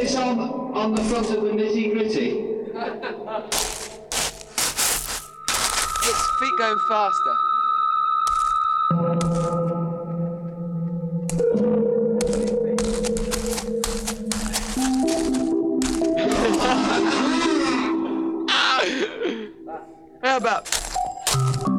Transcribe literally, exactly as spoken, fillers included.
this on on the front of the nitty gritty? Its feet going faster. How about